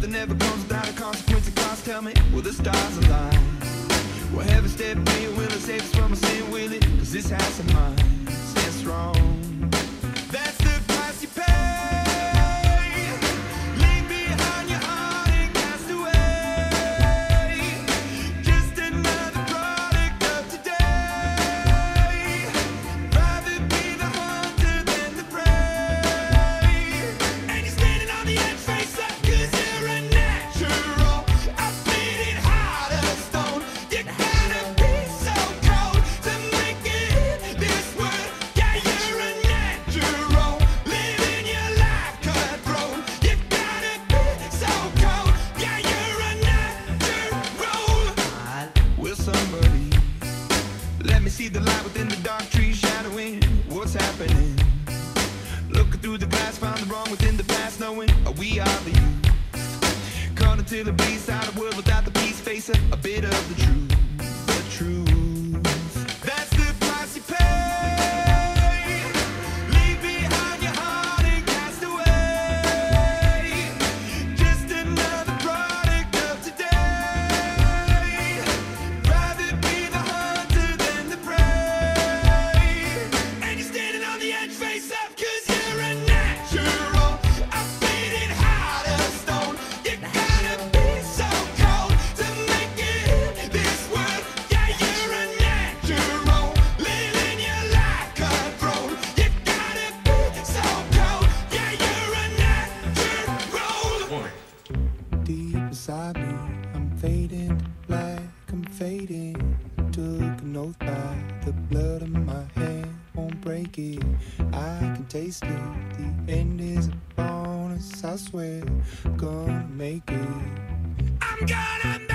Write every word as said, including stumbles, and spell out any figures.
Nothing ever comes without a consequence of cost. Tell me, will the stars align? Will heaven step in? Will it save us from a sin? Will it? Cause this house of mine stands strong. That's the price you pay. Leave behind your heart and cast away. Just another product of today. Rather be the hunter than the prey. And you're standing on the edge, face up, cause you're a natural. I bleed it hard as stone. You gotta be so cold to make it in this world. Yeah, you're a natural. Living your life cutthroat. You gotta be so cold. Yeah, you're a natural. Will somebody let me see the light within the dark trees shadowing what's happening? Looking through the glass, found the wrong within the past, knowing we are the youth. Caught until the beast out of world without the peace, face a, a bit of the truth, the truth. That's the price you pay. Leave behind your heart and cast away. Just another product of today. Rather be the hunter than the prey. And you're standing on the edge, face up, cause you're a natural. I bleed it hard as stone. You gotta be so cold to make it in this world. Yeah, you're a natural. Living your life cutthroat. You gotta be so cold. Yeah, you're a natural. Deep inside me, I'm fading to black, I'm fading. Took an oath by the blood in my hand, won't break it. I can taste it. The end is upon us, I swear. Gonna make it. I'm gonna make it.